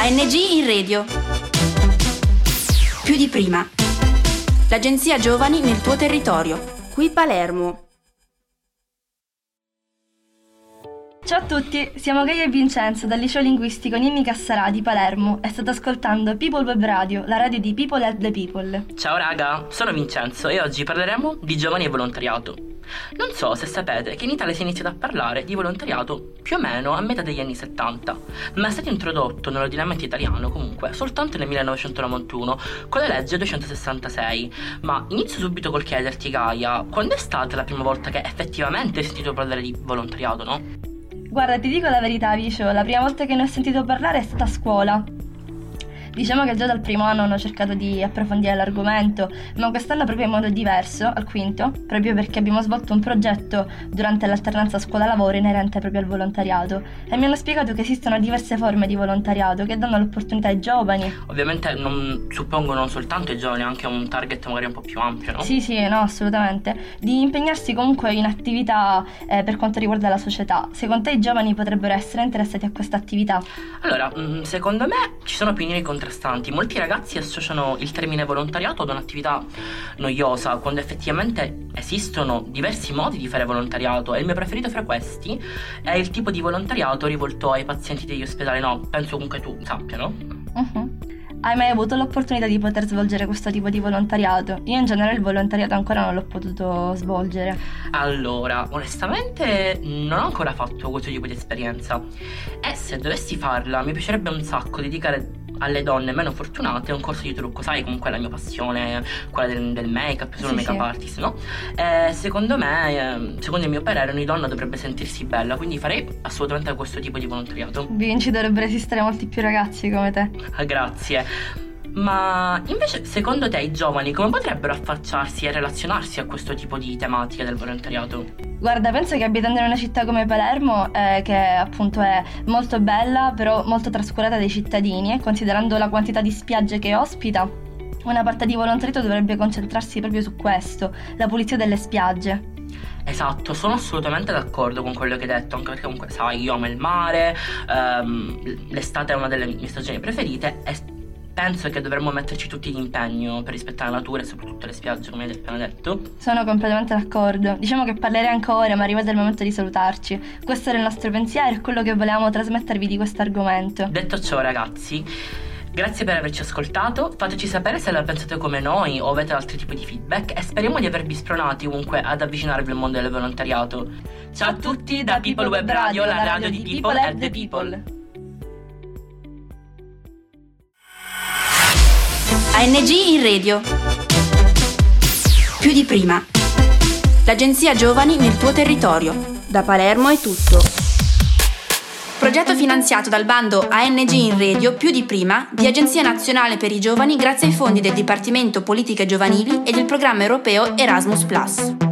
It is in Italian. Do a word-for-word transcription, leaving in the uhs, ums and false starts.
A N G in radio. Più di prima. L'agenzia Giovani nel tuo territorio. Qui Palermo. Ciao a tutti, siamo Gaia e Vincenzo dal liceo linguistico Ninni Cassarà di Palermo e state ascoltando People Web Radio, la radio di People Help the People. Ciao raga, sono Vincenzo e oggi parleremo di giovani e volontariato. Non so se sapete che in Italia si è iniziato a parlare di volontariato più o meno a metà degli anni settanta, ma è stato introdotto nell'ordinamento italiano comunque soltanto nel millenovecentonovantuno con la legge duecentosessantasei. Ma inizio subito col chiederti, Gaia, quando è stata la prima volta che effettivamente hai sentito parlare di volontariato, no? Guarda, ti dico la verità, Vicio, la prima volta che ne ho sentito parlare è stata a scuola. Diciamo che già dal primo anno hanno cercato di approfondire l'argomento, ma quest'anno proprio in modo diverso, al quinto, proprio perché abbiamo svolto un progetto durante l'alternanza scuola-lavoro inerente proprio al volontariato e mi hanno spiegato che esistono diverse forme di volontariato che danno l'opportunità ai giovani. Ovviamente non suppongo non soltanto ai giovani, anche un target magari un po' più ampio, no? Sì, sì, no, assolutamente. Di impegnarsi comunque in attività eh, per quanto riguarda la società. Secondo te i giovani potrebbero essere interessati a questa attività? Allora, secondo me ci sono opinioni contrastanti. Molti ragazzi associano il termine volontariato ad un'attività noiosa, quando effettivamente esistono diversi modi di fare volontariato e il mio preferito fra questi è il tipo di volontariato rivolto ai pazienti degli ospedali. No, penso comunque tu sappia, no? Uh-huh. Hai mai avuto l'opportunità di poter svolgere questo tipo di volontariato? Io in genere il volontariato ancora non l'ho potuto svolgere. Allora, onestamente non ho ancora fatto questo tipo di esperienza e se dovessi farla mi piacerebbe un sacco dedicare alle donne meno fortunate un corso di trucco. Sai, comunque la mia passione, quella del, del make-up, sono sì, make-up sì. artist, no? E secondo me, secondo il mio parere, ogni donna dovrebbe sentirsi bella, quindi farei assolutamente questo tipo di volontariato. Vinci, dovrebbero esistere molti più ragazzi come te. Ah, grazie. Ma invece, secondo te, i giovani come potrebbero affacciarsi e relazionarsi a questo tipo di tematiche del volontariato? Guarda, penso che abitando in una città come Palermo, eh, che appunto è molto bella, però molto trascurata dai cittadini, e considerando la quantità di spiagge che ospita, una parte di volontariato dovrebbe concentrarsi proprio su questo, la pulizia delle spiagge. Esatto, sono assolutamente d'accordo con quello che hai detto, anche perché comunque, sai, io amo il mare, ehm, l'estate è una delle mie stagioni preferite e penso che dovremmo metterci tutti d'impegno per rispettare la natura e soprattutto le spiagge, come hai appena detto. Sono completamente d'accordo. Diciamo che parlerei ancora, ma arriva il momento di salutarci. Questo era il nostro pensiero e quello che volevamo trasmettervi di questo argomento. Detto ciò, ragazzi, grazie per averci ascoltato. Fateci sapere se la pensate come noi o avete altri tipi di feedback e speriamo di avervi spronati comunque ad avvicinarvi al mondo del volontariato. Ciao a tutti da People Web Radio, la radio di People Help the People. A N G in radio. Più di prima. L'agenzia Giovani nel tuo territorio. Da Palermo è tutto. Progetto finanziato dal bando A N G in radio Più di prima di Agenzia Nazionale per i Giovani grazie ai fondi del Dipartimento Politiche Giovanili e del programma europeo Erasmus plus.